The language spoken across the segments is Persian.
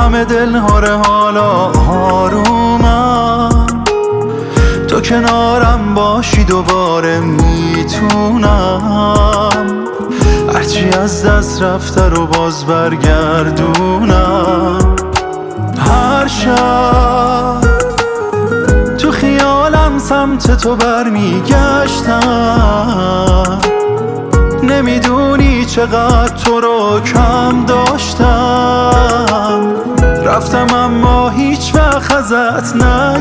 همه دلهاره حالا آرومم. تو کنارم باشی دوباره میتونم هرچی از دست رفته رو باز برگردونم. هر شب تو خیالم سمت تو برمیگشتم، نمیدونی چقدر تو رو کم داشتم. رفتم اما هیچ وقت ازت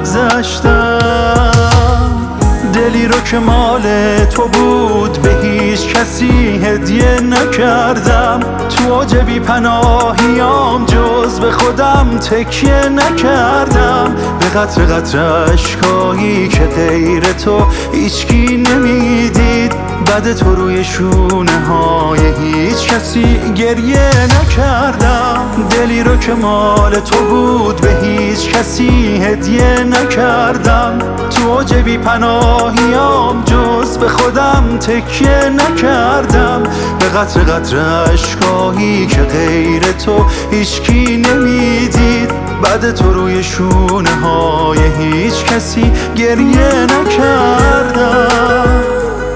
نگذشتم. دلی رو که مال تو بود به هیچ کسی هدیه نکردم. تو اوج بی پناهیام جز به خودم تکیه نکردم. به قطر قطر اشکایی که غیر تو هیچکی نمیدید، بعد تو روی شونه های هیچ کسی گریه نکردم. دلی رو که مال تو بود به هیچ کسی هدیه نکردم. تو اوج بی پناهیام جز به خودم تکیه نکردم. به قطر قطر اشکایی که غیر تو هیچکی نمیدید، بعد تو روی شونه های هیچ کسی گریه نکردم.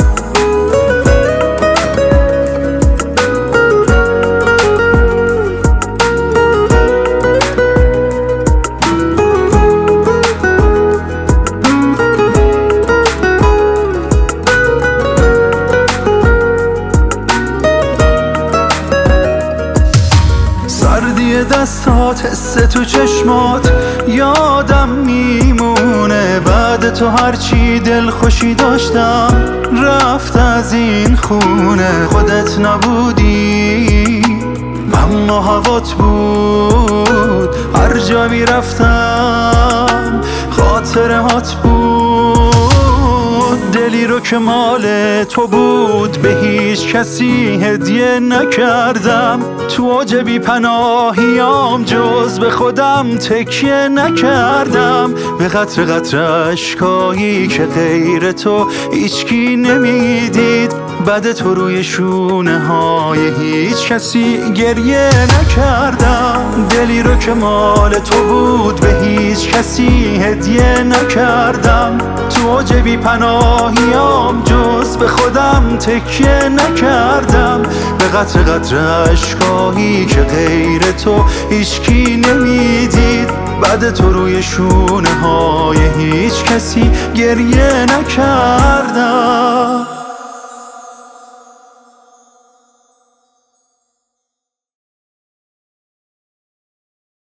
سردی دستات، حس تو چشمات یادم میمونه. بعد تو هرچی دل خوشی داشتم رفت از این خونه. خودت نبودی اما هوات بود، هر جا میرفتم خاطرهات بود. دلی رو که مال تو بود به هیچ کسی هدیه نکردم. تو اوج بی پناهیام جز به خودم تکیه نکردم. به قطر قطر اشکایی که غیر تو هیچکی نمیدید، بعد تو روی شونه های هیچ کسی گریه نکردم. دلی رو که مال تو بود به هیچ کسی هدیه نکردم. تو اوج بی پناهیام جز به خودم تکیه نکردم. به قطر قطر اشکایی که غیر تو هیچکی نمیدید، بعد تو روی شونه های هیچ کسی گریه نکردم.